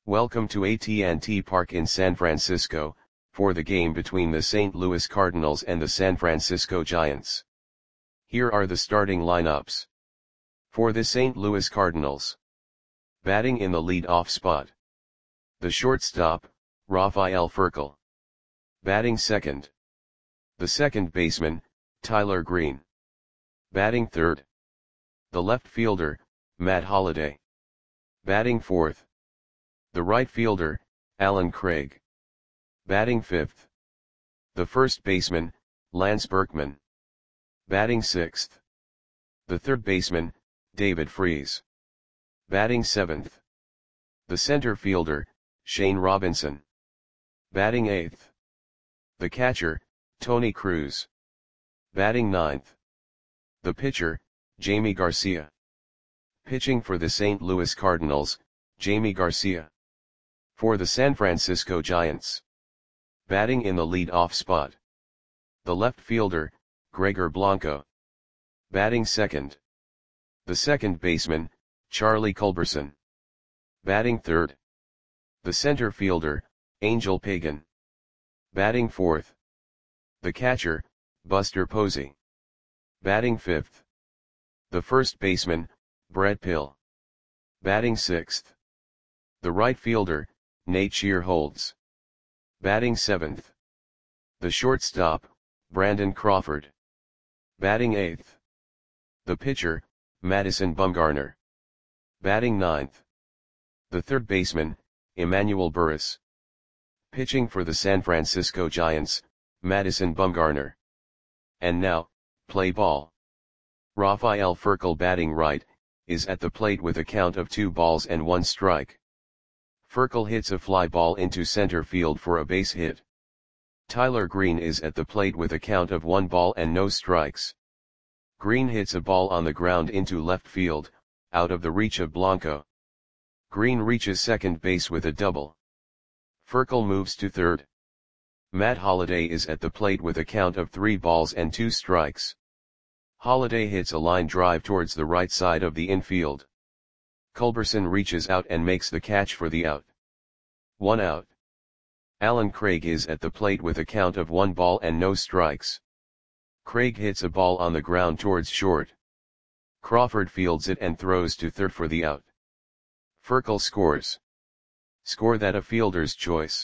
Welcome to AT&T Park in San Francisco, for the game between the St. Louis Cardinals and the San Francisco Giants. Here are the starting lineups. For the St. Louis Cardinals. Batting in the lead-off spot. The shortstop, Rafael Furcal. Batting second. The second baseman, Tyler Green. Batting third. The left fielder, Matt Holliday. Batting fourth. The right fielder, Allen Craig. Batting fifth. The first baseman, Lance Berkman. Batting sixth. The third baseman, David Freese. Batting seventh. The center fielder, Shane Robinson. Batting eighth. The catcher, Tony Cruz. Batting ninth. The pitcher, Jamie Garcia. Pitching for the St. Louis Cardinals, Jamie Garcia. For the San Francisco Giants. Batting in the lead-off spot. The left fielder, Gregor Blanco. Batting second. The second baseman, Charlie Culberson. Batting third. The center fielder, Angel Pagan. Batting fourth. The catcher, Buster Posey. Batting fifth. The first baseman, Brett Pill. Batting sixth. The right fielder, Nate Shearholtz. Batting seventh. The shortstop, Brandon Crawford. Batting eighth. The pitcher, Madison Bumgarner. Batting ninth. The third baseman, Emmanuel Burris. Pitching for the San Francisco Giants, Madison Bumgarner. And now, play ball. Rafael Furcal, batting right, is at the plate with a count of 2 balls and 1 strike. Furcal hits a fly ball into center field for a base hit. Tyler Green is at the plate with a count of 1 ball and no strikes. Green hits a ball on the ground into left field, out of the reach of Blanco. Green reaches second base with a double. Furcal moves to third. Matt Holliday is at the plate with a count of 3 balls and 2 strikes. Holliday hits a line drive towards the right side of the infield. Culberson reaches out and makes the catch for the out. 1 out. Allen Craig is at the plate with a count of 1 ball and no strikes. Craig hits a ball on the ground towards short. Crawford fields it and throws to third for the out. Furcal scores. Score that a fielder's choice.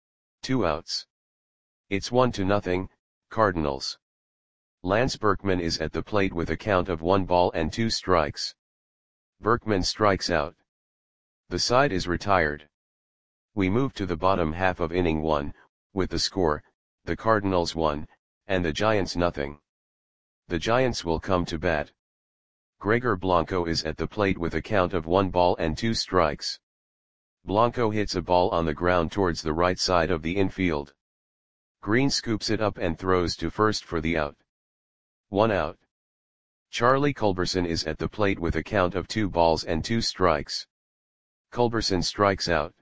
2 outs. It's 1-0, Cardinals. Lance Berkman is at the plate with a count of 1 ball and 2 strikes. Berkman strikes out. The side is retired. We move to the bottom half of inning 1, with the score, the Cardinals 1, and the Giants 0. The Giants will come to bat. Gregor Blanco is at the plate with a count of 1 ball and 2 strikes. Blanco hits a ball on the ground towards the right side of the infield. Green scoops it up and throws to first for the out. 1 out. Charlie Culberson is at the plate with a count of 2 balls and 2 strikes. Culberson strikes out.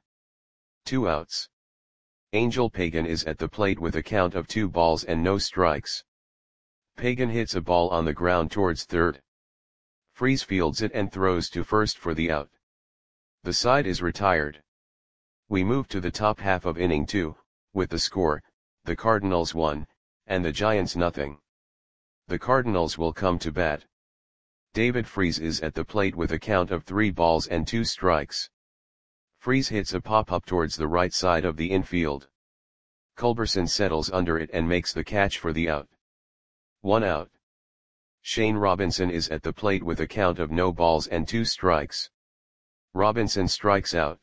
2 outs. Angel Pagan is at the plate with a count of 2 balls and no strikes. Pagan hits a ball on the ground towards third. Freese fields it and throws to first for the out. The side is retired. We move to the top half of inning 2, with the score, the Cardinals 1, and the Giants 0. The Cardinals will come to bat. David Freese is at the plate with a count of 3 balls and 2 strikes. Freese hits a pop-up towards the right side of the infield. Culberson settles under it and makes the catch for the out. 1 out. Shane Robinson is at the plate with a count of no balls and 2 strikes. Robinson strikes out.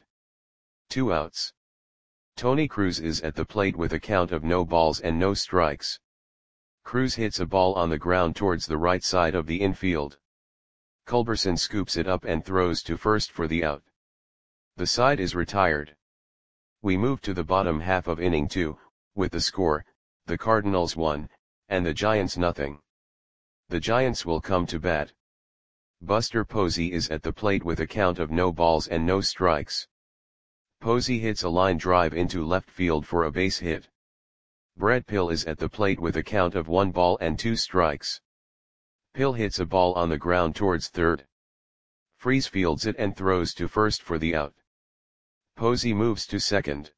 2 outs. Tony Cruz is at the plate with a count of no balls and no strikes. Cruz hits a ball on the ground towards the right side of the infield. Culberson scoops it up and throws to first for the out. The side is retired. We move to the bottom half of inning 2, with the score, the Cardinals 1, and the Giants 0. The Giants will come to bat. Buster Posey is at the plate with a count of no balls and no strikes. Posey hits a line drive into left field for a base hit. Brett Pill is at the plate with a count of 1 ball and 2 strikes. Pill hits a ball on the ground towards third. Freese fields it and throws to first for the out. Posey moves to second.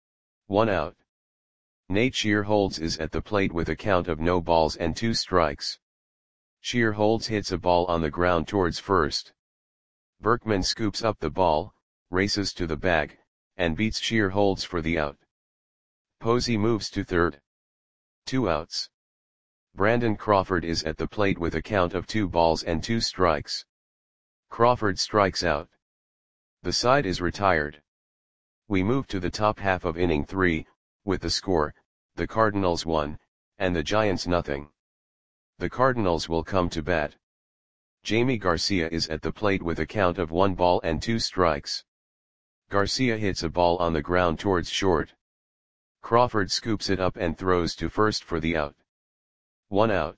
1 out. Nate Shear holds is at the plate with a count of no balls and 2 strikes. Shear holds hits a ball on the ground towards first. Berkman scoops up the ball, races to the bag, and beats Shear holds for the out. Posey moves to third. 2 outs. Brandon Crawford is at the plate with a count of 2 balls and 2 strikes. Crawford strikes out. The side is retired. We move to the top half of inning 3, with the score, the Cardinals 1, and the Giants nothing. The Cardinals will come to bat. Jamie Garcia is at the plate with a count of 1 ball and 2 strikes. Garcia hits a ball on the ground towards short. Crawford scoops it up and throws to first for the out. 1 out.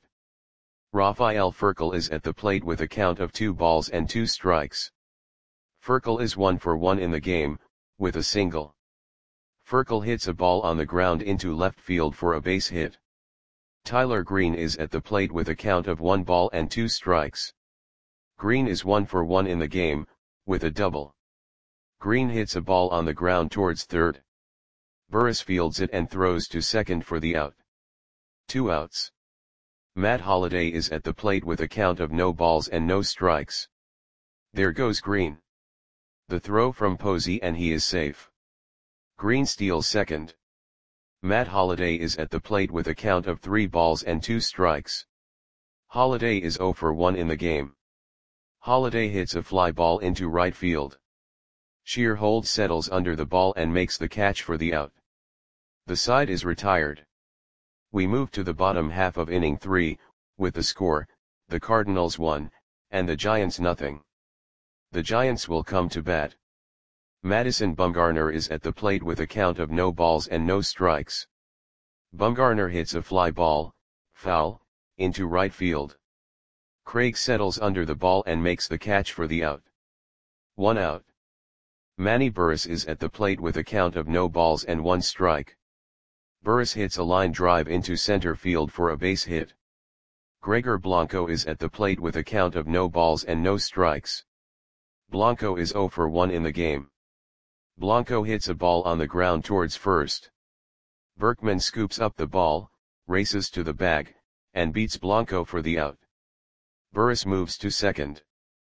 Rafael Furcal is at the plate with a count of 2 balls and 2 strikes. Furcal is 1 for 1 in the game, with a single. Furcal hits a ball on the ground into left field for a base hit. Tyler Green is at the plate with a count of 1 ball and 2 strikes. Green is 1 for 1 in the game, with a double. Green hits a ball on the ground towards third. Burris fields it and throws to second for the out. 2 outs. Matt Holliday is at the plate with a count of no balls and no strikes. There goes Green. The throw from Posey and he is safe. Green steals second. Matt Holliday is at the plate with a count of 3 balls and 2 strikes. Holliday is 0 for 1 in the game. Holliday hits a fly ball into right field. Shear holds settles under the ball and makes the catch for the out. The side is retired. We move to the bottom half of inning 3, with the score, the Cardinals 1, and the Giants nothing. The Giants will come to bat. Madison Bumgarner is at the plate with a count of no balls and no strikes. Bumgarner hits a fly ball, foul, into right field. Craig settles under the ball and makes the catch for the out. 1 out. Manny Burris is at the plate with a count of no balls and 1 strike. Burris hits a line drive into center field for a base hit. Gregor Blanco is at the plate with a count of no balls and no strikes. Blanco is 0 for 1 in the game. Blanco hits a ball on the ground towards first. Berkman scoops up the ball, races to the bag, and beats Blanco for the out. Burris moves to second.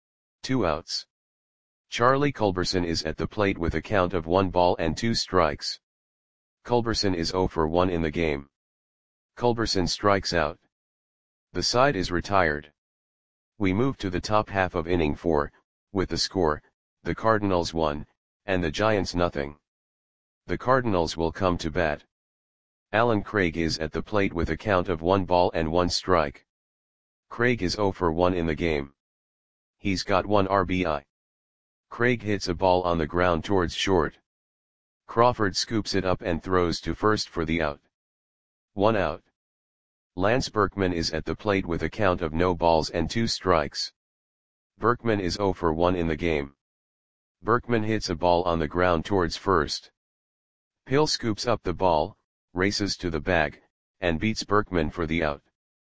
2 outs. Charlie Culberson is at the plate with a count of 1 ball and 2 strikes. Culberson is 0 for 1 in the game. Culberson strikes out. The side is retired. We move to the top half of inning 4, with the score, the Cardinals 1, and the Giants nothing. The Cardinals will come to bat. Alan Craig is at the plate with a count of 1 ball and 1 strike. Craig is 0 for 1 in the game. He's got 1 RBI. Craig hits a ball on the ground towards short. Crawford scoops it up and throws to first for the out. 1 out. Lance Berkman is at the plate with a count of no balls and 2 strikes. Berkman is 0 for 1 in the game. Berkman hits a ball on the ground towards first. Pill scoops up the ball, races to the bag, and beats Berkman for the out.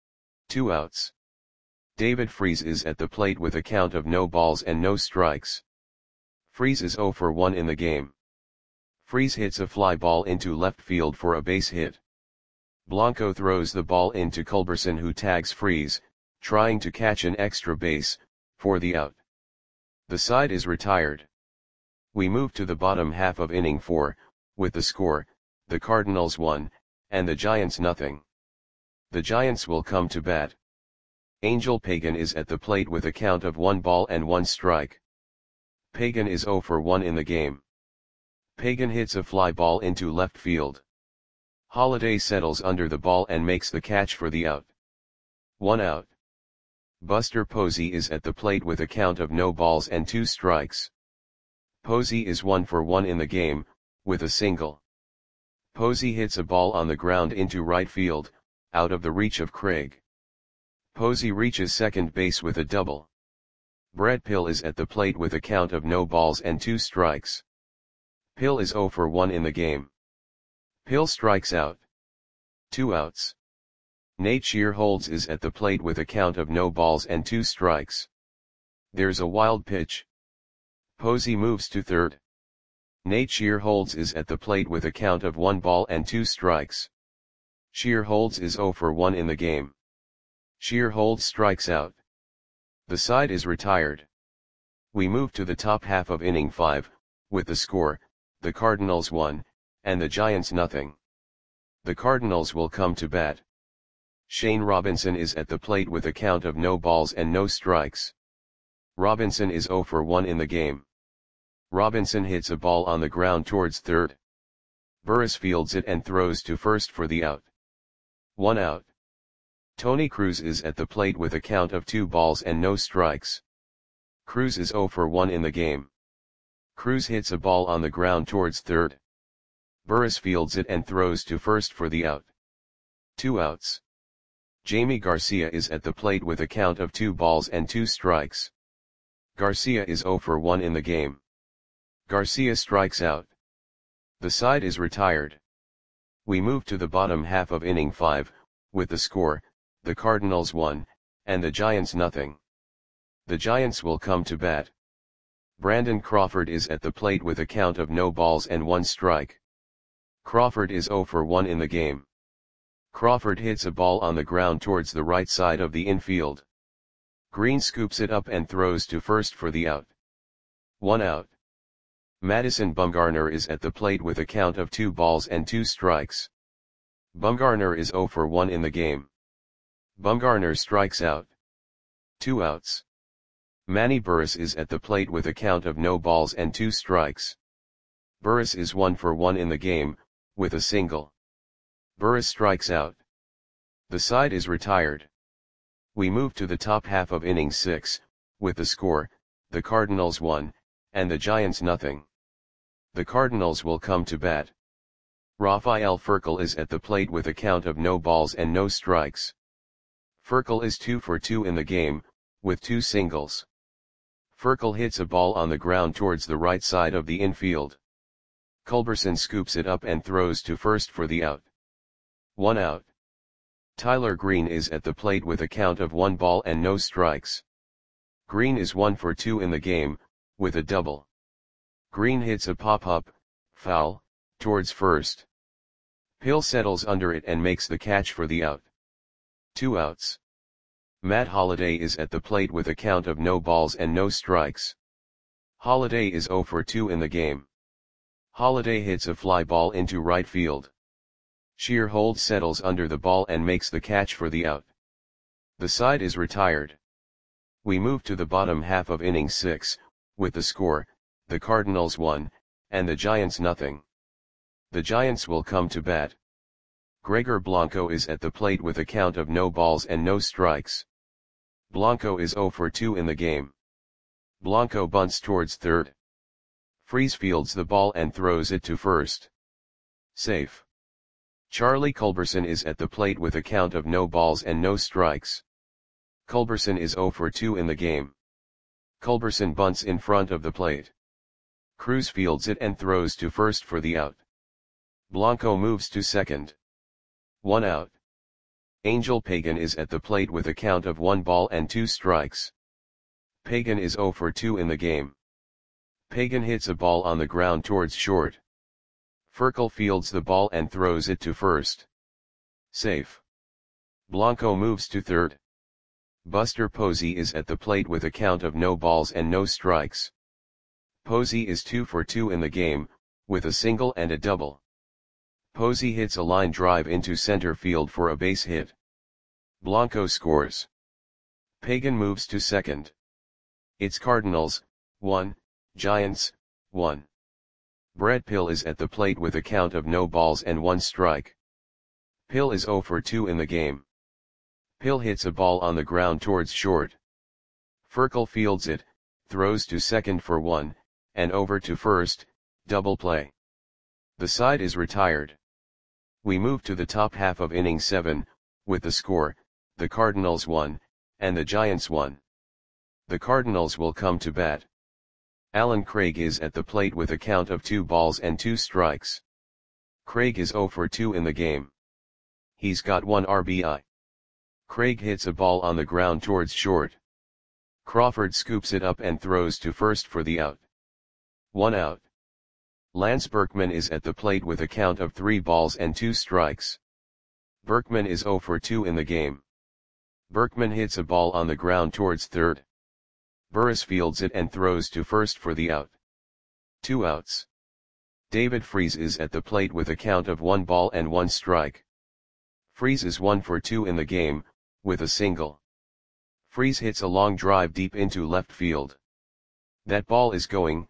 2 outs. David Freese is at the plate with a count of no balls and no strikes. Freese is 0 for 1 in the game. Freese hits a fly ball into left field for a base hit. Blanco throws the ball into Culberson, who tags Freese, trying to catch an extra base, for the out. The side is retired. We move to the bottom half of inning 4, with the score, the Cardinals 1, and the Giants nothing. The Giants will come to bat. Angel Pagan is at the plate with a count of 1 ball and 1 strike. Pagan is 0 for 1 in the game. Pagan hits a fly ball into left field. Holliday settles under the ball and makes the catch for the out. 1 out. Buster Posey is at the plate with a count of no balls and 2 strikes. Posey is 1 for 1 in the game, with a single. Posey hits a ball on the ground into right field, out of the reach of Craig. Posey reaches second base with a double. Brett Pill is at the plate with a count of no balls and 2 strikes. Pill is 0 for 1 in the game. Pill strikes out. 2 outs. Nate Shear holds is at the plate with a count of no balls and 2 strikes. There's a wild pitch. Posey moves to third. Nate Shearholtz is at the plate with a count of 1 ball and 2 strikes. Shearholtz is 0 for 1 in the game. Shearholtz strikes out. The side is retired. We move to the top half of inning 5, with the score, the Cardinals 1, and the Giants nothing. The Cardinals will come to bat. Shane Robinson is at the plate with a count of no balls and no strikes. Robinson is 0 for 1 in the game. Robinson hits a ball on the ground towards third. Burris fields it and throws to first for the out. 1 out. Tony Cruz is at the plate with a count of 2 balls and no strikes. Cruz is 0 for 1 in the game. Cruz hits a ball on the ground towards third. Burris fields it and throws to first for the out. 2 outs. Jamie Garcia is at the plate with a count of 2 balls and 2 strikes. Garcia is 0 for 1 in the game. Garcia strikes out. The side is retired. We move to the bottom half of inning 5, with the score, the Cardinals 1, and the Giants nothing. The Giants will come to bat. Brandon Crawford is at the plate with a count of no balls and 1 strike. Crawford is 0 for 1 in the game. Crawford hits a ball on the ground towards the right side of the infield. Green scoops it up and throws to first for the out. 1 out. Madison Bumgarner is at the plate with a count of 2 balls and 2 strikes. Bumgarner is 0 for 1 in the game. Bumgarner strikes out. 2 outs. Manny Burris is at the plate with a count of no balls and 2 strikes. Burris is 1 for 1 in the game, with a single. Burris strikes out. The side is retired. We move to the top half of inning 6, with the score, the Cardinals 1, and the Giants nothing. The Cardinals will come to bat. Rafael Furcal is at the plate with a count of no balls and no strikes. Furcal is 2 for 2 in the game, with 2 singles. Furcal hits a ball on the ground towards the right side of the infield. Culberson scoops it up and throws to first for the out. 1 out. Tyler Green is at the plate with a count of 1 ball and no strikes. Green is 1 for 2 in the game, with a double. Green hits a pop-up, foul, towards first. Hill settles under it and makes the catch for the out. 2 outs. Matt Holliday is at the plate with a count of no balls and no strikes. Holliday is 0 for 2 in the game. Holliday hits a fly ball into right field. Shearholtz settles under the ball and makes the catch for the out. The side is retired. We move to the bottom half of inning 6, with the score, the Cardinals 1, and the Giants nothing. The Giants will come to bat. Gregor Blanco is at the plate with a count of no balls and no strikes. Blanco is 0 for 2 in the game. Blanco bunts towards third. Freese fields the ball and throws it to first. Safe. Charlie Culberson is at the plate with a count of no balls and no strikes. Culberson is 0 for 2 in the game. Culberson bunts in front of the plate. Cruz fields it and throws to first for the out. Blanco moves to second. 1 out. Angel Pagan is at the plate with a count of 1 ball and 2 strikes. Pagan is 0 for 2 in the game. Pagan hits a ball on the ground towards short. Furcal fields the ball and throws it to first. Safe. Blanco moves to third. Buster Posey is at the plate with a count of no balls and no strikes. Posey is 2 for 2 in the game, with a single and a double. Posey hits a line drive into center field for a base hit. Blanco scores. Pagan moves to second. It's Cardinals, 1, Giants, 1. Brett Pill is at the plate with a count of no balls and 1 strike. Pill is 0 for 2 in the game. Pill hits a ball on the ground towards short. Furcal fields it, throws to second for 1, and over to first, double play. The side is retired. We move to the top half of inning 7, with the score, the Cardinals 1, and the Giants 1. The Cardinals will come to bat. Alan Craig is at the plate with a count of 2 balls and 2 strikes. Craig is 0 for 2 in the game. He's got 1 RBI. Craig hits a ball on the ground towards short. Crawford scoops it up and throws to first for the out. 1 out. Lance Berkman is at the plate with a count of 3 balls and 2 strikes. Berkman is 0 for 2 in the game. Berkman hits a ball on the ground towards third. Burris fields it and throws to first for the out. 2 outs. David Freese is at the plate with a count of 1 ball and 1 strike. Freese is 1 for 2 in the game, with a single. Freese hits a long drive deep into left field. That ball is gone.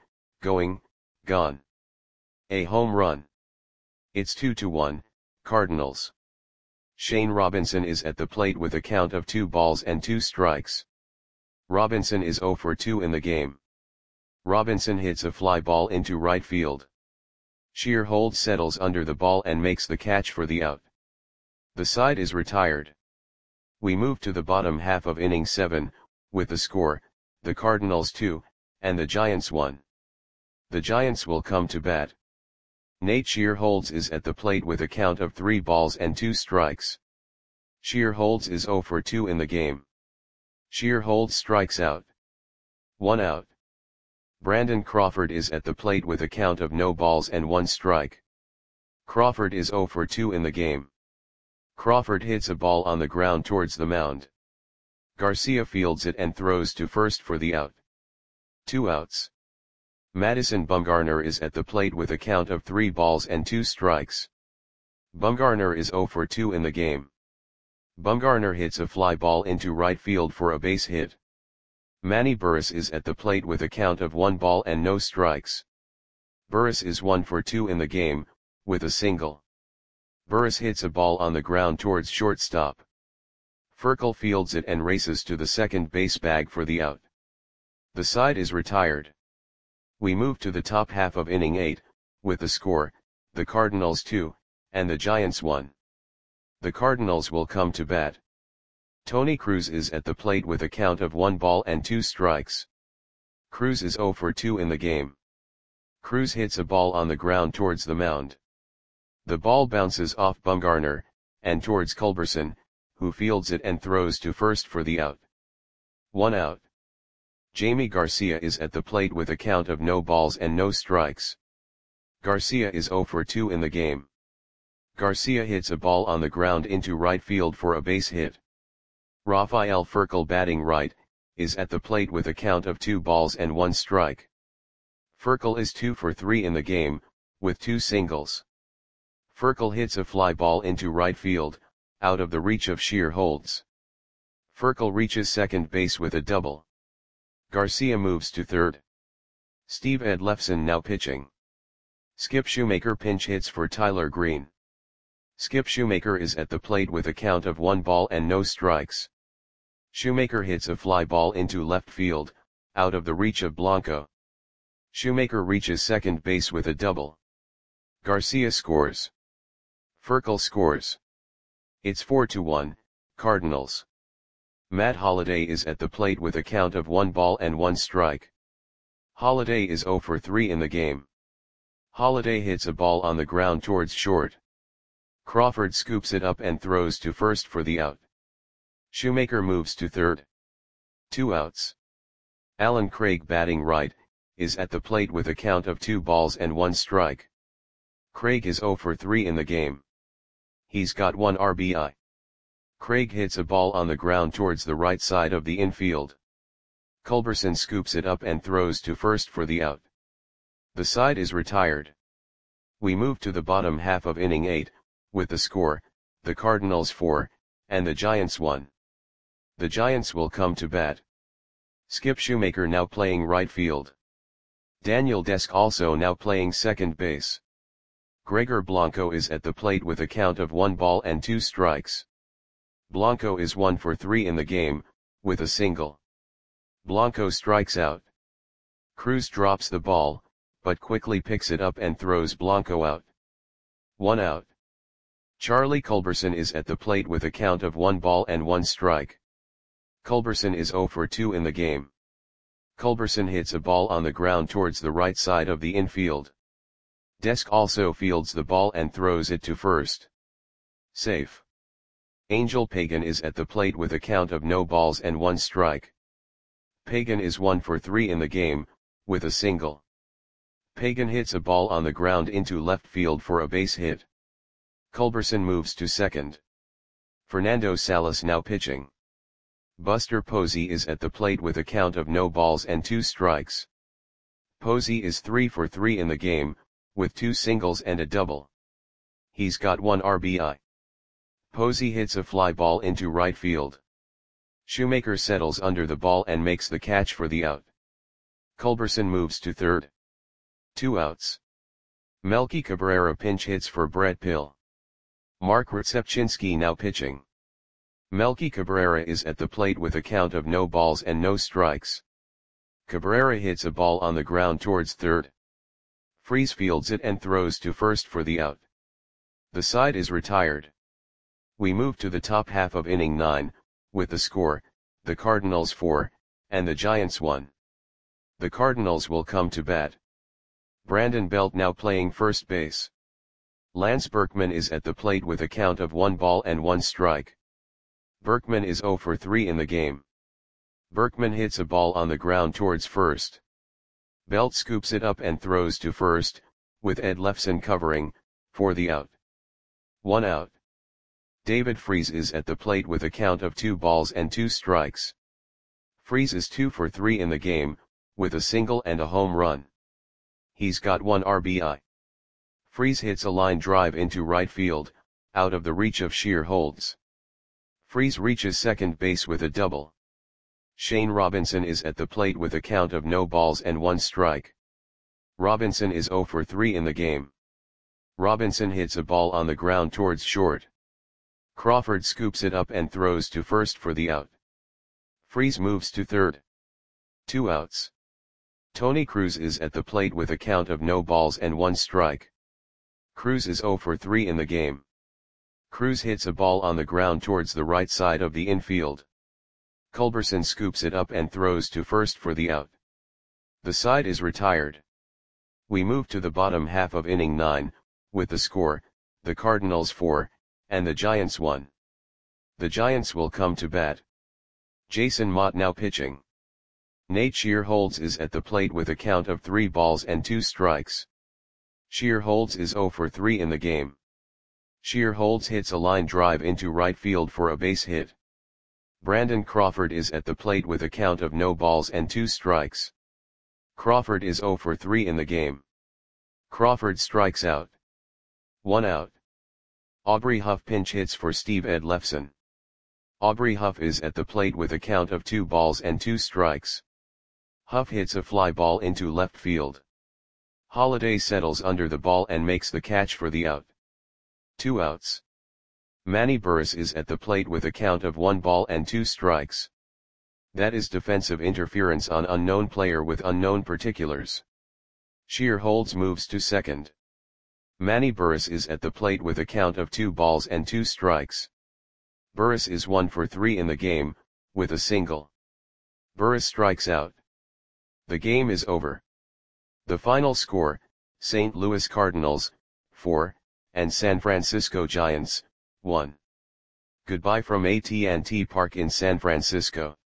A home run. It's 2-1, Cardinals. Shane Robinson is at the plate with a count of 2 balls and 2 strikes. Robinson is 0 for 2 in the game. Robinson hits a fly ball into right field. Shearholtz settles under the ball and makes the catch for the out. The side is retired. We move to the bottom half of inning 7, with the score, the Cardinals 2, and the Giants 1. The Giants will come to bat. Nate Shearholtz is at the plate with a count of 3 balls and 2 strikes. Shearholtz is 0 for 2 in the game. Shearholtz strikes out. 1 out. Brandon Crawford is at the plate with a count of no balls and 1 strike. Crawford is 0 for 2 in the game. Crawford hits a ball on the ground towards the mound. Garcia fields it and throws to first for the out. 2 outs. Madison Bumgarner is at the plate with a count of 3 balls and 2 strikes. Bumgarner is 0 for 2 in the game. Bumgarner hits a fly ball into right field for a base hit. Manny Burris is at the plate with a count of 1 ball and no strikes. Burris is 1 for 2 in the game, with a single. Burris hits a ball on the ground towards shortstop. Furcal fields it and races to the second base bag for the out. The side is retired. We move to the top half of inning 8, with the score, the Cardinals 2, and the Giants 1. The Cardinals will come to bat. Tony Cruz is at the plate with a count of 1 ball and 2 strikes. Cruz is 0 for 2 in the game. Cruz hits a ball on the ground towards the mound. The ball bounces off Bumgarner, and towards Culberson, who fields it and throws to first for the out. 1 out. Jamie Garcia is at the plate with a count of no balls and no strikes. Garcia is 0 for 2 in the game. Garcia hits a ball on the ground into right field for a base hit. Rafael Furcal, batting right, is at the plate with a count of 2 balls and 1 strike. Furcal is 2 for 3 in the game, with 2 singles. Furcal hits a fly ball into right field, out of the reach of Shearholtz. Furcal reaches second base with a double. Garcia moves to third. Steve Edlefson now pitching. Skip Shoemaker pinch hits for Tyler Green. Skip Shoemaker is at the plate with a count of 1 ball and no strikes. Shoemaker hits a fly ball into left field, out of the reach of Blanco. Shoemaker reaches second base with a double. Garcia scores. Furcal scores. It's 4-1, Cardinals. Matt Holliday is at the plate with a count of 1 ball and 1 strike. Holliday is 0 for 3 in the game. Holliday hits a ball on the ground towards short. Crawford scoops it up and throws to first for the out. Shoemaker moves to third. 2 outs. Alan Craig, batting right, is at the plate with a count of 2 balls and 1 strike. Craig is 0 for 3 in the game. He's got 1 RBI. Craig hits a ball on the ground towards the right side of the infield. Culberson scoops it up and throws to first for the out. The side is retired. We move to the bottom half of inning 8, with the score, the Cardinals 4, and the Giants 1. The Giants will come to bat. Skip Shoemaker now playing right field. Daniel Desk also now playing second base. Gregor Blanco is at the plate with a count of 1 ball and 2 strikes. Blanco is 1 for 3 in the game, with a single. Blanco strikes out. Cruz drops the ball, but quickly picks it up and throws Blanco out. 1 out. Charlie Culberson is at the plate with a count of 1 ball and 1 strike. Culberson is 0 for 2 in the game. Culberson hits a ball on the ground towards the right side of the infield. Desk also fields the ball and throws it to first. Safe. Angel Pagan is at the plate with a count of no balls and 1 strike. Pagan is 1 for 3 in the game, with a single. Pagan hits a ball on the ground into left field for a base hit. Culberson moves to second. Fernando Salas now pitching. Buster Posey is at the plate with a count of no balls and 2 strikes. Posey is 3 for 3 in the game, with 2 singles and a double. He's got 1 RBI. Posey hits a fly ball into right field. Shoemaker settles under the ball and makes the catch for the out. Culberson moves to third. 2 outs. Melky Cabrera pinch hits for Brett Pill. Mark Rzepczynski now pitching. Melky Cabrera is at the plate with a count of no balls and no strikes. Cabrera hits a ball on the ground towards third. Freese fields it and throws to first for the out. The side is retired. We move to the top half of inning 9, with the score, the Cardinals 4, and the Giants 1. The Cardinals will come to bat. Brandon Belt now playing first base. Lance Berkman is at the plate with a count of 1 ball and 1 strike. Berkman is 0 for 3 in the game. Berkman hits a ball on the ground towards first. Belt scoops it up and throws to first, with Ed Lefson covering, for the out. 1 out. David Freese is at the plate with a count of 2 balls and 2 strikes. Freese is 2 for 3 in the game, with a single and a home run. He's got 1 RBI. Freese hits a line drive into right field, out of the reach of Sheer Holds. Freese reaches second base with a double. Shane Robinson is at the plate with a count of no balls and 1 strike. Robinson is 0 for 3 in the game. Robinson hits a ball on the ground towards short. Crawford scoops it up and throws to first for the out. Freese moves to third. 2 outs. Tony Cruz is at the plate with a count of no balls and 1 strike. Cruz is 0 for 3 in the game. Cruz hits a ball on the ground towards the right side of the infield. Culberson scoops it up and throws to first for the out. The side is retired. We move to the bottom half of inning 9, with the score, the Cardinals 4, and the Giants 1. The Giants will come to bat. Jason Motte now pitching. Nate Sheer Holds is at the plate with a count of 3 balls and 2 strikes. Sheer Holds is 0 for 3 in the game. Sheer Holds hits a line drive into right field for a base hit. Brandon Crawford is at the plate with a count of no balls and 2 strikes. Crawford is 0 for 3 in the game. Crawford strikes out. 1 out. Aubrey Huff pinch hits for Steve Ed Lefson. Aubrey Huff is at the plate with a count of 2 balls and 2 strikes. Huff hits a fly ball into left field. Holiday settles under the ball and makes the catch for the out. 2 outs. Manny Burris is at the plate with a count of 1 ball and 2 strikes. That is defensive interference on unknown player with unknown particulars. Sheer Holds moves to second. Manny Burris is at the plate with a count of 2 balls and 2 strikes. Burris is 1 for 3 in the game, with a single. Burris strikes out. The game is over. The final score, St. Louis Cardinals, 4, and San Francisco Giants, 1. Goodbye from AT&T Park in San Francisco.